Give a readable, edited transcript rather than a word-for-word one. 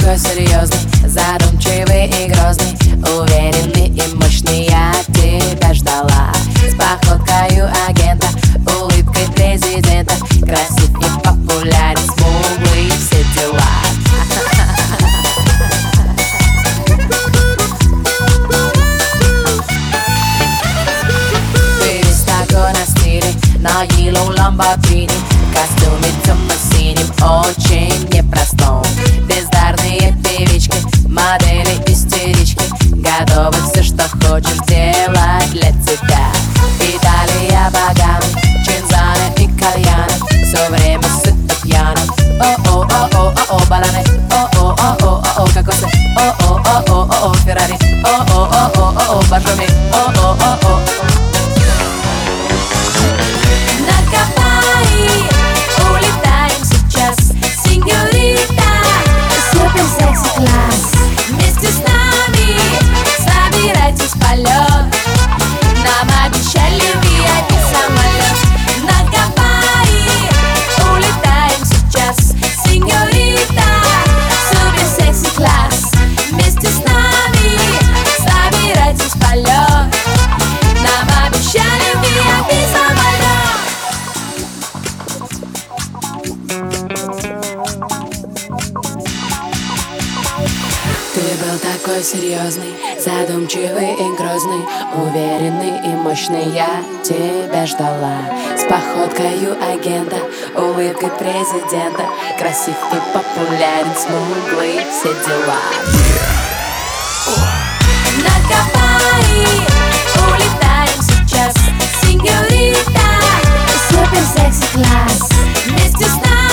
такой серьезный, задумчивый и грозный, уверенный и мощный, я тебя ждала. С походкою агента, улыбкой президента, красив и популярен, смуглый, все дела. Ты весь такой на стиле, на Yellow Lamborghini, в костюме темно-синим, очень непростом. Бездарные певички, модели, истерички, готовы все, что хочешь делать для тебя. Италия, Багамы, Чинзаны и кальяны, все время сыто пьяны. О-о-о-о-о-о, бананы, о-о-о-о-о-о, кокосы, о-о-о-о-о-о, Феррари, о-о-о-о-о-о, Боржоми, о-о-о-о. На Гавайи улетаем сейчас, сеньорита, супер секси класс. Вместе с нами собирайтесь в полет, нам обещали VIP самолет. На Гавайи улетаем сейчас, сеньорита, супер секси класс. Вместе с нами собирайтесь в полет, нам обещали VIP самолет. Ты был такой серьезный, задумчивый и грозный, уверенный и мощный, я тебя ждала. С походкою агента, улыбкой президента, красив и популярен, смуглый, все дела. На Гавайи улетаем сейчас, сеньорита, супер секси класс. Вместе с нами